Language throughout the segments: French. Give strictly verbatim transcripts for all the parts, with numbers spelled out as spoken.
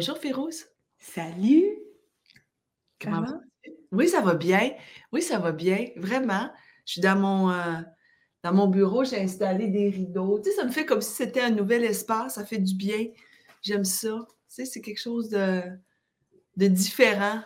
Bonjour Férouz. Salut! Ça Comment va? vas-tu? Oui, ça va bien. Oui, ça va bien, vraiment. Je suis dans mon, heu, dans mon bureau, j'ai installé des rideaux. Tu sais, ça me fait comme si c'était un nouvel espace, ça fait du bien. J'aime ça. Tu sais, c'est quelque chose de de différent.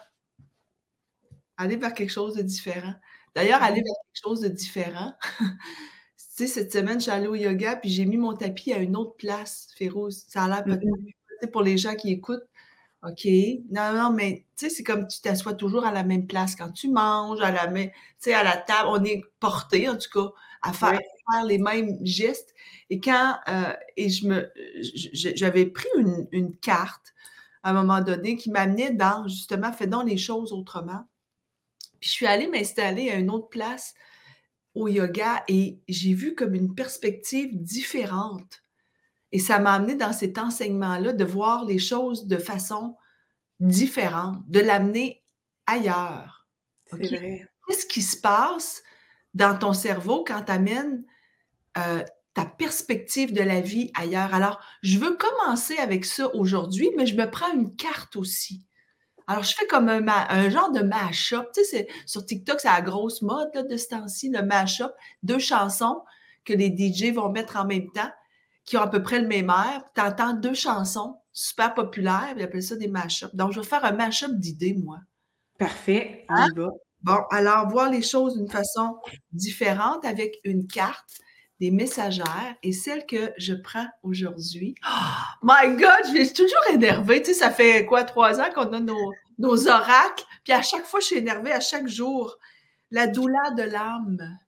Aller vers quelque chose de différent. D'ailleurs, aller Ouais. vers quelque chose de différent, tu sais, cette semaine, je suis allée au yoga, puis j'ai mis mon tapis à une autre place, Férouz. Ça a l'air Mmh peut-être, mh. tu sais, pour les gens qui écoutent. OK. Non, non, mais tu sais, c'est comme tu t'assois toujours à la même place quand tu manges, à la même tu sais, à la table, on est porté en tout cas à faire Ouais. à faire les mêmes gestes et quand, heu et je me j j j'avais pris une une carte à un moment donné qui m'amenait dans justement: «Fais donc les choses autrement». Puis je suis allée m'installer à une autre place au yoga et j'ai vu comme une perspective différente et ça m'a amenée dans cet enseignement-là de voir les choses de façon différente, de l'amener ailleurs, C'est OK? vrai. Qu'est-ce qui se passe dans ton cerveau quand tu amènes, heu, ta perspective de la vie ailleurs? Alors, je veux commencer avec ça aujourd'hui, mais je me prends une carte aussi. Alors, je fais comme un ma un genre de mash-up. Tu sais, c'est sur TikTok, c'est la grosse mode là, de ce temps-ci, le mash-up. deux chansons que les D J vont mettre en même temps, qui ont à peu près le même air. Tu entends deux chansons super populaires, ils appellent ça des mash-up. Donc, je vais faire un mash-up d'idées, moi. Parfait, on Hein? y va. Bon, alors voir les choses d'une façon différente avec une carte, des messagères et celle que je prends aujourd'hui. My God, je suis toujours énervée. Tu sais, ça fait quoi, trois ans qu'on a nos, nos oracles, puis à chaque fois, je suis énervée, à chaque jour. La douleur de l'âme.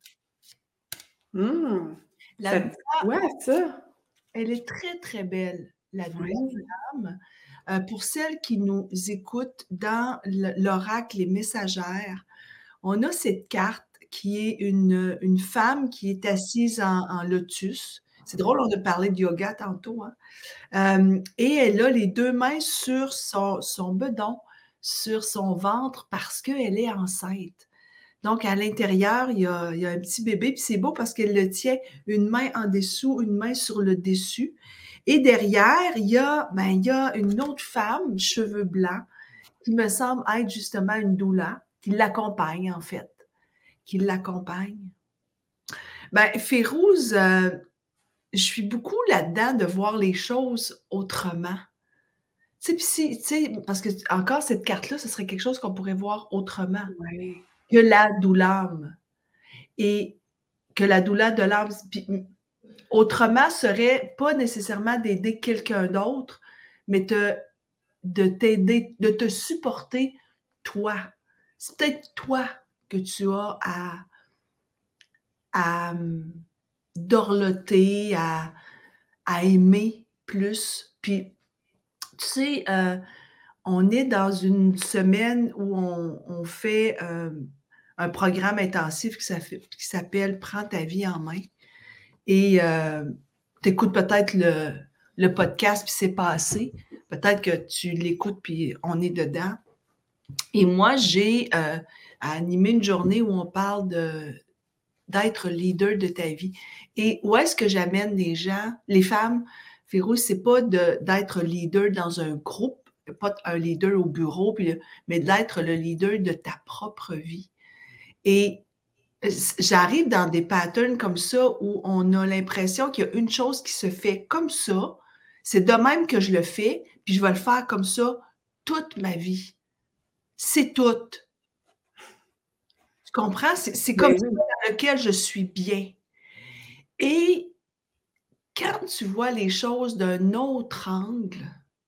Mmh. La Ça dit douleur, quoi ça? elle est très, très belle, la douleur de Oui. l'âme. Euh, pour celles qui nous écoutent dans le- l'oracle Les Messagères, on a cette carte qui est une, une femme qui est assise en, en lotus. C'est drôle, on a parlé de yoga tantôt, hein? Euh, et elle a les deux mains sur son, son bedon, sur son ventre, parce qu'elle est enceinte. Donc, à l'intérieur, il y a, il y a un petit bébé, puis c'est beau parce qu'elle le tient une main en dessous, une main sur le dessus. Et derrière, il y a, ben, il y a une autre femme, cheveux blancs, qui me semble être justement une doula, qui l'accompagne en fait, qui l'accompagne. Ben, Férouz, euh, je suis beaucoup là-dedans de voir les choses autrement. Tu sais, puis si, tu sais, parce que encore cette carte-là, ce serait quelque chose qu'on pourrait voir autrement Ouais. que la douleur et que la douleur de l'âme. Puis, autrement serait pas nécessairement d'aider quelqu'un d'autre, mais te, de t'aider, de te supporter toi. C'est peut-être toi que tu as à, à hum, dorloter, à, à aimer plus. Puis, tu sais, euh, on est dans une semaine où on, on fait euh, un programme intensif qui s'appelle, qui s'appelle Prends ta vie en main. Et euh, tu écoutes peut-être le, le podcast puis c'est passé. Peut-être que tu l'écoutes puis on est dedans. Et moi, j'ai euh, à animer une journée où on parle de, d'être leader de ta vie. Et où est-ce que j'amène les gens, les femmes, Férouz, c'est pas de, d'être leader dans un groupe, pas un leader au bureau, puis, mais d'être le leader de ta propre vie. Et j'arrive dans des patterns comme ça où on a l'impression qu'il y a une chose qui se fait comme ça, c'est de même que je le fais, puis je vais le faire comme ça toute ma vie. C'est tout. Tu comprends? C'est, c'est comme Ben ça oui. dans lequel je suis bien. Et quand tu vois les choses d'un autre angle,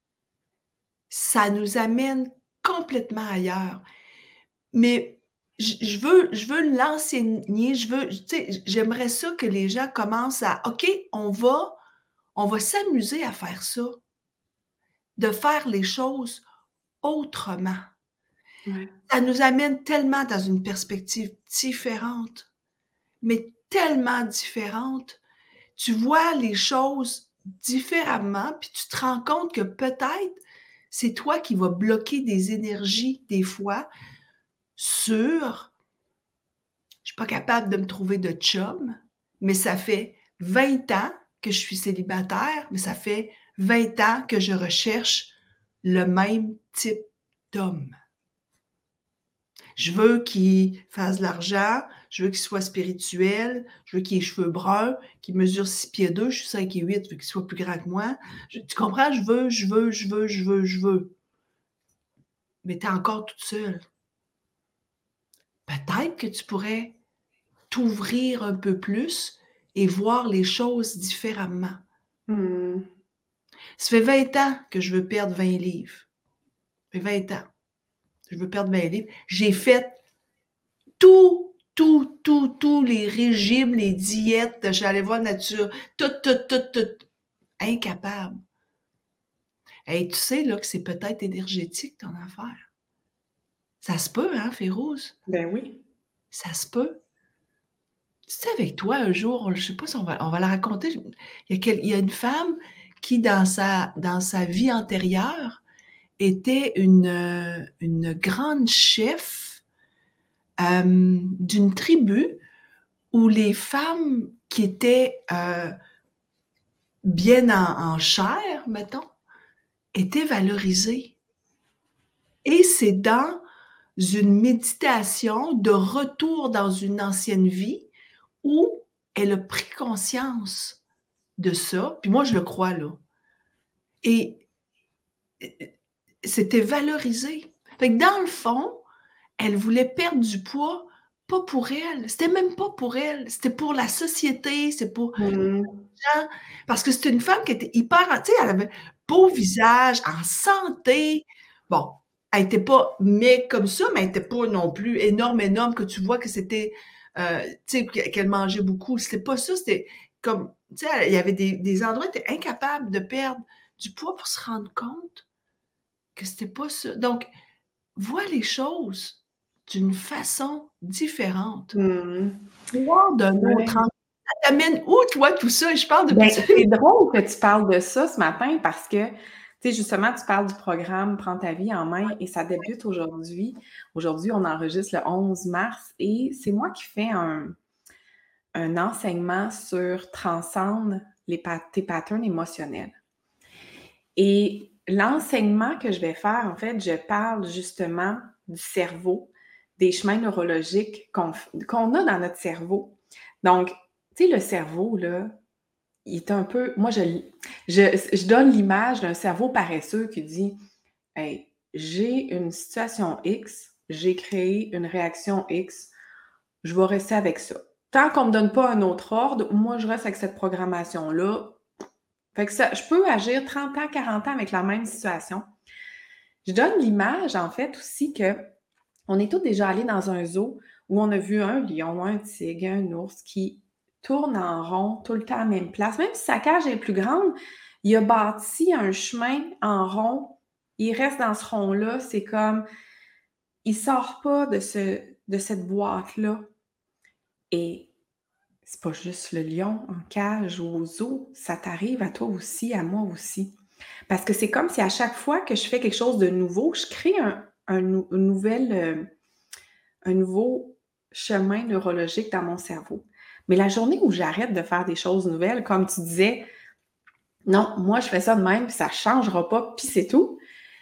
ça nous amène complètement ailleurs. Mais je, je veux, je veux l'enseigner, je veux, tu sais, j'aimerais ça que les gens commencent à, OK, on va, on va s'amuser à faire ça, de faire les choses autrement. Ouais. Ça nous amène tellement dans une perspective différente, mais tellement différente. Tu vois les choses différemment, puis tu te rends compte que peut-être c'est toi qui vas bloquer des énergies des fois sur je suis pas capable de me trouver de chum, mais ça fait vingt ans que je suis célibataire, mais ça fait vingt ans que je recherche le même type d'homme. Je veux qu'il fasse de l'argent, je veux qu'il soit spirituel, je veux qu'il ait les cheveux bruns, qu'il mesure six pieds deux, je suis cinq et huit, je veux qu'il soit plus grand que moi. Je, tu comprends? Je veux, je veux, je veux, je veux, je veux. Mais tu es encore toute seule. Peut-être que tu pourrais t'ouvrir un peu plus et voir les choses différemment. Hmm. Ça fait vingt ans que je veux perdre vingt livres. Ça fait vingt ans. Je veux perdre vingt livres. J'ai fait tout, tout, tout, tous les régimes, les diètes. J'allais voir la nature. Tout, tout, tout, tout. Incapable. Hey, tu sais là, que c'est peut-être énergétique ton affaire. Ça se peut, hein, Férouz? Ben oui. Ça se peut. Tu sais, avec toi, un jour, je ne sais pas si on va, on va la raconter. Il y, a quel, il y a une femme qui, dans sa, dans sa vie antérieure, était une, une grande chef euh, d'une tribu où les femmes qui étaient euh, bien en, en chair, mettons, étaient valorisées. Et c'est dans une méditation de retour dans une ancienne vie où elle a pris conscience de ça. Puis moi, je le crois, là. Et c'était valorisé. Fait que dans le fond, elle voulait perdre du poids, pas pour elle. C'était même pas pour elle. C'était pour la société, c'est pour Hmm. gens. Parce que c'était une femme qui était hyper, tu sais, elle avait beau visage, en santé. Bon, elle n'était pas mais comme ça, mais elle n'était pas non plus énorme, énorme, que tu vois que c'était, euh, tu sais, qu'elle mangeait beaucoup. C'était pas ça, c'était comme, tu sais, il y avait des, des endroits où elle était incapable de perdre du poids pour se rendre compte que c'était pas ça. Donc, vois les choses d'une façon différente. Hmm. Voir d'un autre Ouais. angle. Ça t'amène où, toi, tout ça? Je parle depuis... Ben, c'est drôle que tu parles de ça ce matin parce que, tu sais, justement, tu parles du programme Prends ta vie en main et ça débute aujourd'hui. Aujourd'hui, on enregistre le onze mars et c'est moi qui fais un, un enseignement sur transcendre les pa- tes patterns émotionnels. Et l'enseignement que je vais faire, en fait, je parle justement du cerveau, des chemins neurologiques qu'on qu'on a dans notre cerveau. Donc, tu sais, le cerveau, là, il est un peu... Moi, je, je, je donne l'image d'un cerveau paresseux qui dit « Hey, j'ai une situation X, j'ai créé une réaction X, je vais rester avec ça. Tant qu'on ne me donne pas un autre ordre, moi, je reste avec cette programmation-là. » Fait que ça, je peux agir trente ans, quarante ans avec la même situation. Je donne l'image, en fait, aussi que on est tous déjà allés dans un zoo où on a vu un lion, un tigre, un ours qui tourne en rond tout le temps à la même place. Même si sa cage est plus grande, il a bâti un chemin en rond. Il reste dans ce rond-là. C'est comme, il sort pas de, ce, de cette boîte-là. Et c'est pas juste le lion en cage ou au zoo, ça t'arrive à toi aussi, à moi aussi. Parce que c'est comme si à chaque fois que je fais quelque chose de nouveau, je crée un, un, nou- une nouvelle, euh, un nouveau chemin neurologique dans mon cerveau. Mais la journée où j'arrête de faire des choses nouvelles, comme tu disais, non, moi je fais ça de même, puis ça ne changera pas, puis c'est tout,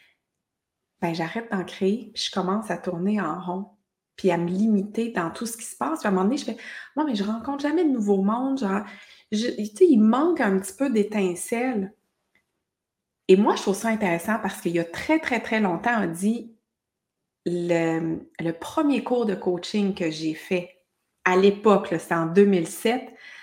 ben j'arrête d'en créer, puis je commence à tourner en rond, puis à me limiter dans tout ce qui se passe. Puis à un moment donné, je fais, non, mais je rencontre jamais de nouveau monde, genre, je- tu sais, il manque un petit peu d'étincelle. Et moi, je trouve ça intéressant parce qu'il y a très, très, très longtemps, on dit, le, le premier cours de coaching que j'ai fait à l'époque, là, c'était en deux mille sept,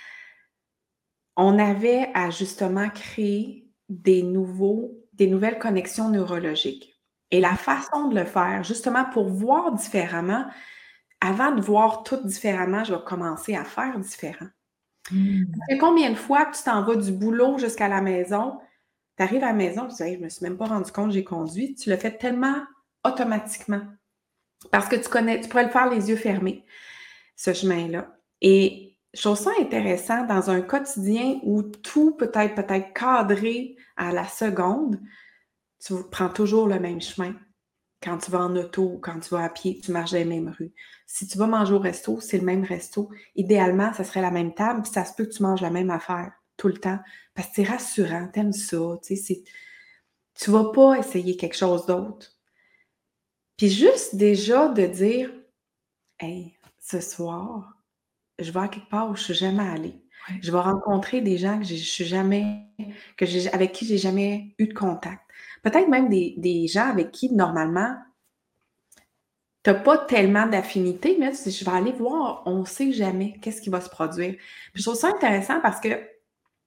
on avait à justement créer des, nouveaux, des nouvelles connexions neurologiques. Et la façon de le faire, justement pour voir différemment, avant de voir tout différemment, je vais commencer à faire différent. Mm. Ça fait combien de fois que tu t'en vas du boulot jusqu'à la maison, tu arrives à la maison, tu dis hey, « je ne me suis même pas rendu compte que j'ai conduit », tu le fais tellement automatiquement. Parce que tu connais, tu pourrais le faire les yeux fermés, ce chemin-là. Et je trouve ça intéressant dans un quotidien où tout peut être peut-être cadré à la seconde, tu prends toujours le même chemin. Quand tu vas en auto, quand tu vas à pied, tu marches dans les mêmes rues. Si tu vas manger au resto, c'est le même resto. Idéalement, ça serait la même table, puis ça se peut que tu manges la même affaire tout le temps. Parce que c'est rassurant, t'aimes ça, tu sais, c'est... Tu vas pas essayer quelque chose d'autre. Puis juste déjà de dire: «Hey, ce soir, je vais à quelque part où je suis jamais allée. Ouais. Je vais rencontrer des gens que j'ai je suis jamais que j'ai avec qui j'ai jamais eu de contact». Peut-être même des des gens avec qui normalement tu as pas tellement d'affinité, mais là, tu dis: «Je vais aller voir, on sait jamais qu'est-ce qui va se produire». Puis je trouve ça intéressant parce que, tu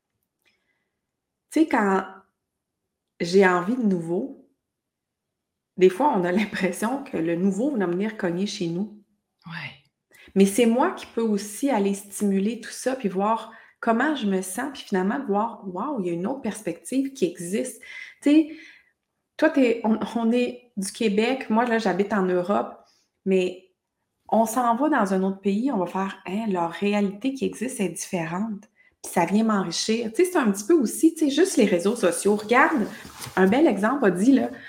sais, quand j'ai envie de nouveau, des fois, on a l'impression que le nouveau va venir cogner chez nous. Ouais. Mais c'est moi qui peux aussi aller stimuler tout ça, puis voir comment je me sens, puis finalement voir: «Waouh, il y a une autre perspective qui existe». Tu sais, toi, tu es on on est du Québec, moi, là, j'habite en Europe, mais on s'en va dans un autre pays, on va faire: «Hein, leur réalité qui existe est différente». Puis ça vient m'enrichir. Tu sais, c'est un petit peu aussi, tu sais, juste les réseaux sociaux. Regarde, un bel exemple a dit, là,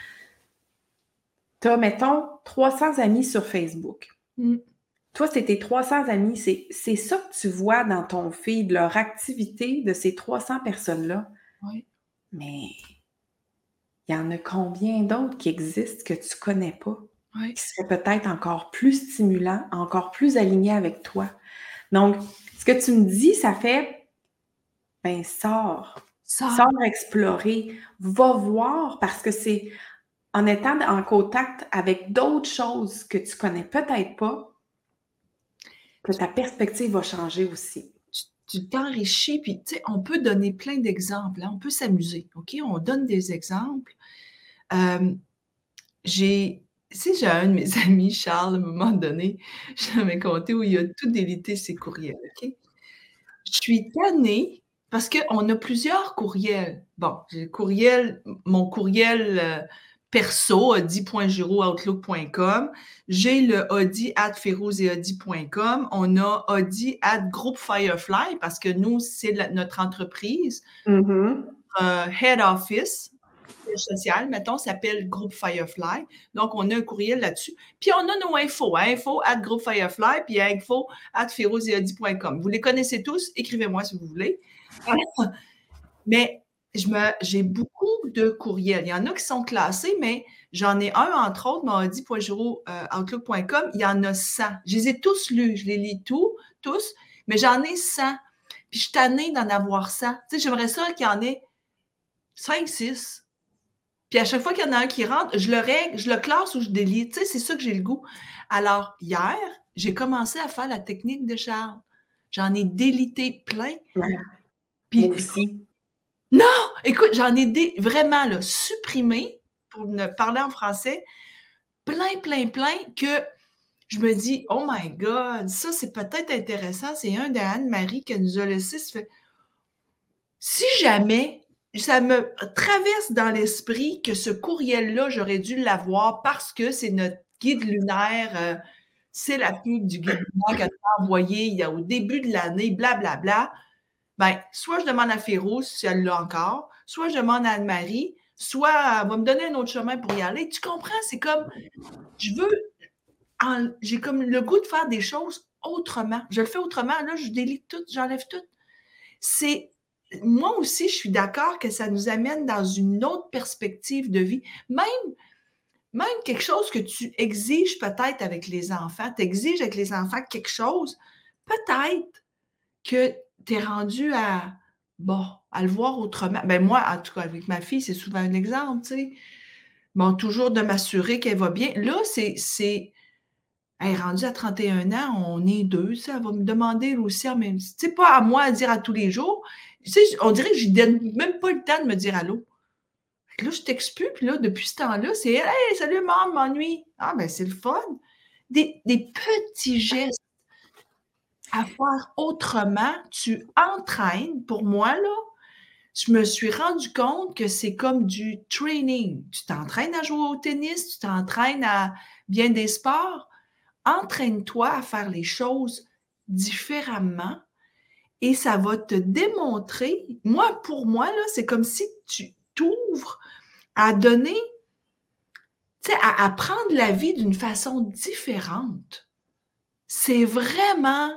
tu as, mettons, trois cents amis sur Facebook. Mmh. Toi, c'est tes trois cents amis, c'est c'est ça que tu vois dans ton feed, leur activité de ces trois cents personnes-là. Oui. Mais il y en a combien d'autres qui existent que tu connais pas, Oui. qui seraient peut-être encore plus stimulants, encore plus alignés avec toi? Donc, ce que tu me dis, ça fait, ben sors, Ça sors explorer, va voir parce que c'est en étant en contact avec d'autres choses que tu connais peut-être pas, que ta perspective va changer aussi. tu tu t'enrichis, puis tu sais, on peut donner plein d'exemples, hein, on peut s'amuser, OK? On donne des exemples. Hem, j'ai tu sais, j'ai un de mes amis, Charles, à un moment donné, je t'avais conté où il a tout délité ses courriels, OK? Je suis tannée parce qu'on a plusieurs courriels. Bon, j'ai le courriel mon courriel, heu, perso, audi point giraud outlook point com. J'ai le audi arobase ferouzeaudi point com. On a audi arobase groupe Firefly parce que nous, c'est la notre entreprise. Mhm. Heu, head office, siège social, mettons, s'appelle Groupe Firefly. Donc, on a un courriel là-dessus. Puis, on a nos infos, hein, info at Groupe Firefly, puis info at ferouzeaudi point com. Vous les connaissez tous, écrivez-moi si vous voulez. Mais je me, j'ai beaucoup de courriels. Il y en a qui sont classés, mais j'en ai un, entre autres, mon audi point giraud outlook point com, il y en a cent. Je les ai tous lus, je les lis tous, tous, mais j'en ai cent. Puis, je suis tannée d'en avoir cent. Tu sais, j'aimerais ça qu'il y en ait cinq, six. Puis à chaque fois qu'il y en a un qui rentre, je le règle, je le classe ou je délite. Tu sais, c'est ça que j'ai le goût. Alors, hier, j'ai commencé à faire la technique de Charles. J'en ai délité plein. Ouais, Puis, moi écoute, aussi. non! Écoute, j'en ai dé- vraiment là, supprimé, pour ne parler en français, plein, plein, plein, que je me dis, oh my God, ça c'est peut-être intéressant. C'est un d'Anne-Marie qui nous a laissé. Ça fait, si jamais ça me traverse dans l'esprit que ce courriel-là, j'aurais dû l'avoir parce que c'est notre guide lunaire, euh, c'est la pub du guide lunaire qu'elle a envoyé il y a au début de l'année, blablabla. Ben, soit je demande à Féro si elle l'a encore, soit je demande à Anne-Marie, soit elle va me donner un autre chemin pour y aller. Tu comprends? C'est comme, je veux, en- j'ai comme le goût de faire des choses autrement. Je le fais autrement. Là, je délite tout, j'enlève tout. C'est moi aussi, je suis d'accord que ça nous amène dans une autre perspective de vie. Même, même quelque chose que tu exiges peut-être avec les enfants, tu exiges avec les enfants quelque chose, peut-être que tu es rendu à, bon, à le voir autrement. Ben moi, en tout cas, avec ma fille, c'est souvent un exemple, tu sais. Bon, toujours de m'assurer qu'elle va bien. Là, c'est, c'est, elle est rendue à trente et un ans, on est deux, tu sais, elle va me demander elle aussi en même tu sais, pas à moi à dire à tous les jours. Tu sais, on dirait que je lui donne même pas le temps de me dire allô. Fait que là, je texte plus, puis là, depuis ce temps-là, c'est elle: «Hey, salut maman, m'ennuie». Ah ben, c'est le fun. Des des petits gestes à faire autrement, tu entraînes. Pour moi, là, je me suis rendu compte que c'est comme du training. Tu t'entraînes à jouer au tennis, tu t'entraînes à bien des sports. Entraîne-toi à faire les choses différemment et ça va te démontrer, moi, pour moi, là, c'est comme si tu t'ouvres à donner, tu sais, à, à prendre la vie d'une façon différente. C'est vraiment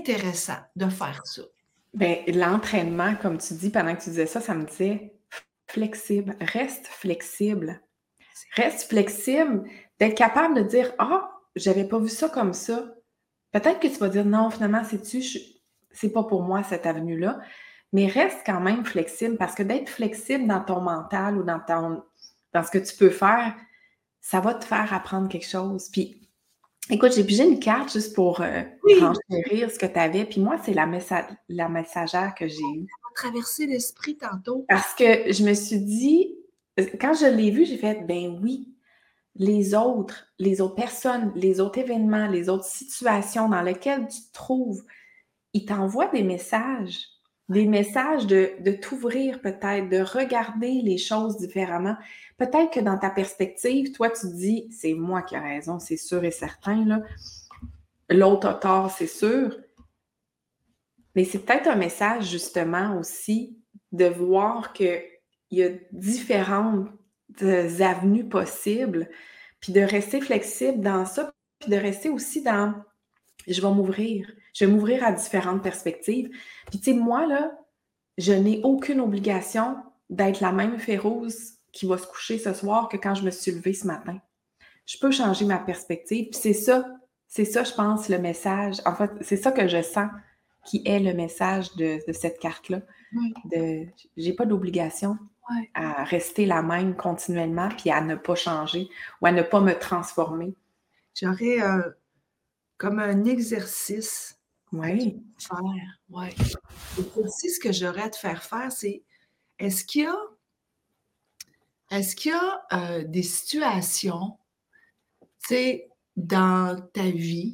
intéressant de faire ça. Ben, l'entraînement, comme tu dis, pendant que tu disais ça, ça me disait flexible. Reste flexible. Reste flexible, d'être capable de dire « Ah, j'avais pas vu ça comme ça. » Peut-être que tu vas dire « Non, finalement, sais-tu, je- c'est pas pour moi cette avenue-là. » Mais reste quand même flexible parce que d'être flexible dans ton mental ou dans, ton, dans ce que tu peux faire, ça va te faire apprendre quelque chose. Puis, écoute, j'ai pigé une carte juste pour euh, Oui, renchérir ce que tu avais. Puis moi, c'est la, messa- la messagère que j'ai eue. ça m'a traversé l'esprit tantôt. Parce que je me suis dit, quand je l'ai vu, j'ai fait, ben oui, les autres, les autres personnes, les autres événements, les autres situations dans lesquelles tu te trouves, ils t'envoient des messages, des messages de, de t'ouvrir peut-être, de regarder les choses différemment. Peut-être que dans ta perspective, toi, tu te dis, c'est moi qui ai raison, c'est sûr et certain, là. L'autre a tort, c'est sûr. Mais c'est peut-être un message, justement, aussi, de voir qu'il y a différentes avenues possibles, puis de rester flexible dans ça, puis de rester aussi dans « je vais m'ouvrir, je vais m'ouvrir à différentes perspectives ». Puis tu sais, moi, là, je n'ai aucune obligation d'être la même Férouz qui va se coucher ce soir que quand je me suis levée ce matin. Je peux changer ma perspective, puis c'est ça, c'est ça, je pense, le message. En fait, c'est ça que je sens qui est le message de, de cette carte-là. Oui. De, j'ai pas d'obligation Ouais. à rester la même continuellement, puis à ne pas changer ou à ne pas me transformer. J'aurais euh, comme un exercice Oui. à te faire. Ouais. L'exercice que j'aurais à te faire faire, c'est est-ce qu'il y a, est-ce qu'il y a euh, des situations, tu sais, dans ta vie,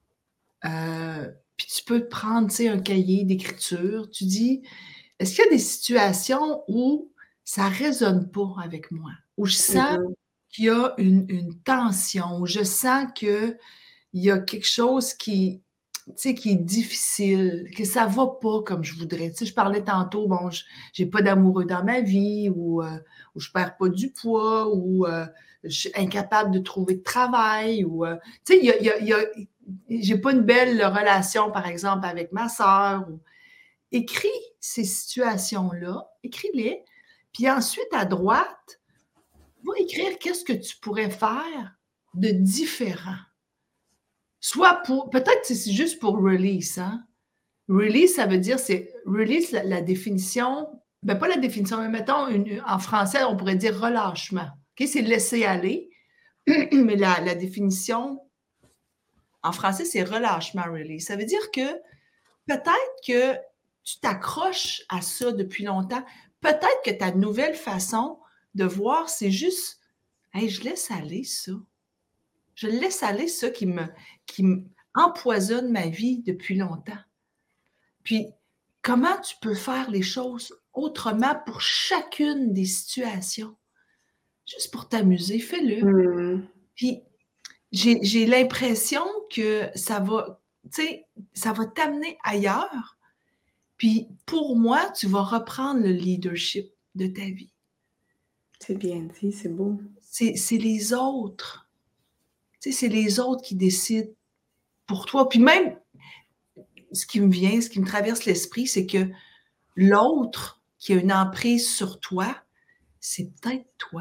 euh, puis tu peux te prendre, tu sais, un cahier d'écriture, tu dis, est-ce qu'il y a des situations où ça résonne pas avec moi, où je sens Mm-hmm. qu'il y a une, une tension, où je sens qu'il y a quelque chose qui, tu sais, qui est difficile, que ça va pas comme je voudrais. Tu sais, je parlais tantôt, bon, je j'ai pas d'amoureux dans ma vie, ou, euh, ou je perds pas du poids, ou euh, je suis incapable de trouver de travail, ou, euh, tu sais, il y a, il y a, il y a j'ai pas une belle relation, par exemple, avec ma sœur. Ou... Écris ces situations-là, écris-les, puis ensuite, à droite, va écrire qu'est-ce que tu pourrais faire de différent. Soit pour, peut-être que c'est juste pour release, hein? Release, ça veut dire, c'est release, la, la définition, ben pas la définition, mais mettons, une, en français, on pourrait dire relâchement. Okay? C'est laisser aller, mais la, la définition en français, c'est relâchement, release. Ça veut dire que peut-être que tu t'accroches à ça depuis longtemps. Peut-être que ta nouvelle façon de voir, c'est juste, hey, je laisse aller ça. Je laisse aller ça qui me, qui me empoisonne ma vie depuis longtemps. Puis, comment tu peux faire les choses autrement pour chacune des situations? Juste pour t'amuser, fais-le. Mm. Puis, j'ai, j'ai l'impression que ça va, tu sais, ça va t'amener ailleurs. Puis, pour moi, tu vas reprendre le leadership de ta vie. C'est bien dit, c'est beau. C'est, c'est les autres. Tu sais, c'est les autres qui décident pour toi. Puis même, ce qui me vient, ce qui me traverse l'esprit, c'est que l'autre qui a une emprise sur toi, c'est peut-être toi.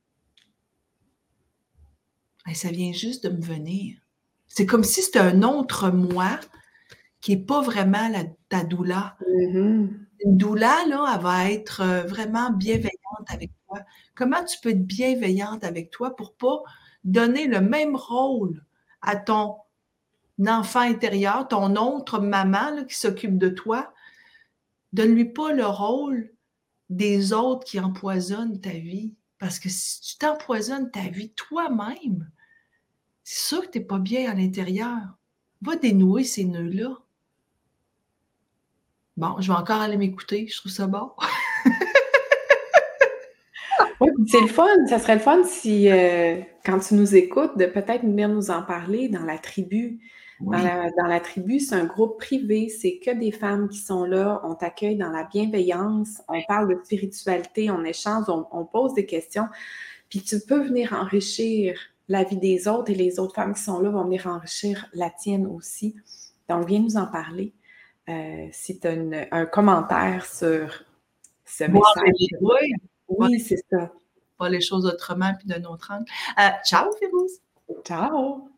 Et ça vient juste de me venir. C'est comme si c'était un autre moi qui n'est pas vraiment la, ta doula. Mm-hmm. Une doula, là, elle va être vraiment bienveillante avec toi. Comment tu peux être bienveillante avec toi pour ne pas donner le même rôle à ton enfant intérieur, ton autre maman là, qui s'occupe de toi? Donne-lui pas le rôle des autres qui empoisonnent ta vie. Parce que si tu t'empoisonnes ta vie toi-même, c'est sûr que tu n'es pas bien à l'intérieur. Va dénouer ces nœuds-là. Bon, je vais encore aller m'écouter, je trouve ça bon. Oui, c'est le fun. Ça serait le fun si, euh, quand tu nous écoutes, de peut-être venir nous en parler dans la tribu. Oui. Dans la, dans la tribu, c'est un groupe privé, c'est que des femmes qui sont là, on t'accueille dans la bienveillance, on parle de spiritualité, on échange, on, on pose des questions, puis tu peux venir enrichir la vie des autres et les autres femmes qui sont là vont venir enrichir la tienne aussi. Donc, viens nous en parler. Euh, si tu as une, un commentaire sur ce Bon, message. oui. Oui, c'est ça. Voir les choses autrement puis d'un autre angle. Euh, ciao, Férouz! Ciao!